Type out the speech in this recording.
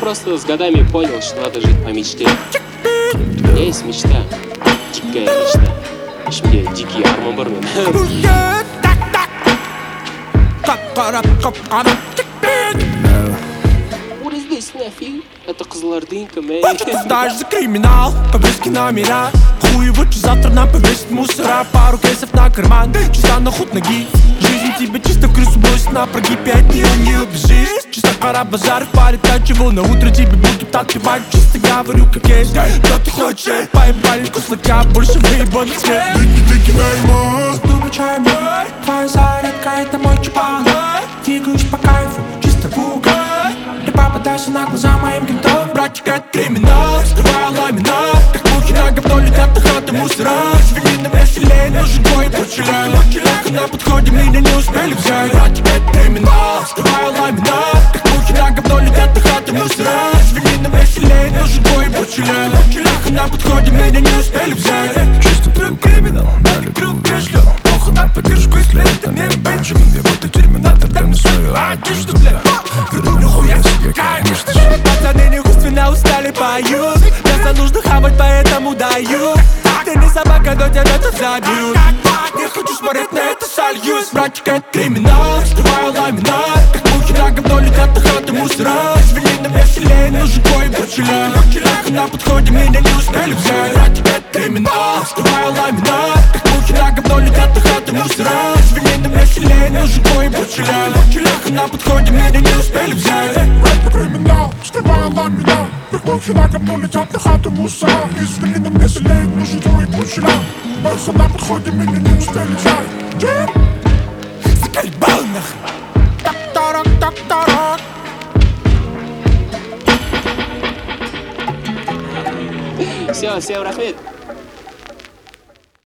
просто с годами понял, что надо жить по мечте. У меня есть мечта, дикая мечта. Ішімде дикий арман бар мен. What is this, nephew? Это кызылордынка, man. Знаешь за криминал, повестки номера. Хуй вычу, завтра нам повесит мусора. Пару кейсов на карман, чисто на худ ноги. Жизнь тебя чисто в крысу бросит на прогибе, от нее не убежишь. Чисто пора базар в паре, так чего на утро тебе будут отпевать. Чисто говорю как есть, что ты хочешь. Поебали куслака, больше выебанный цвет. Выкидай мозг, думай чайный. Твоя зарядка, это мой чупан. Двигаюсь по кайфу, чисто в угол. Не попадайся на глаза моим кентам. Братик, это криминал, скрываю ламинат. Как мухи на говно летят на хаты мусора. Свели на веселее, нужен твой почеряй. На подходе меня не успели взять. Братик, это криминал, скрываю ламинат. Как мухи на говно летят на хаты мусора. Свели на веселее, нужен твой почеряй. На подходе меня не успели взять. Чисто твой криминал, дали приугрежлю. Похуй на поддержку, если это не Бенджамин. Я вот и терминатор, дай мне свою одежду, бля. Верну нихуя себе, конечно же. Пацаны неискусственно устали, поют. Мясо нужно хавать, поэтому даю. Ты не собака, но тебя тут забьют. Не хочу смотреть на это, сольюсь. Братик, это криминал, скрываю ламинат. Как мухи на говно летят на хаты мусора. Извини, на веселее, нужен твой бочеля. На подходе меня не успели взять. Братик, это криминал, скрываю ламинат. Как мухи на говно летят на хаты мусора. Извини, на веселее, нужен твой бочеля. На подходе меня не успели взять. Это криминал, скрываю ламинат. Как мухи на говно летят на хаты мусора. Извини, на веселее, нужен твой бочеля. На подходе меня не успели взять. Заколебал нахуй. Так-тарак. Все, всем рахмет.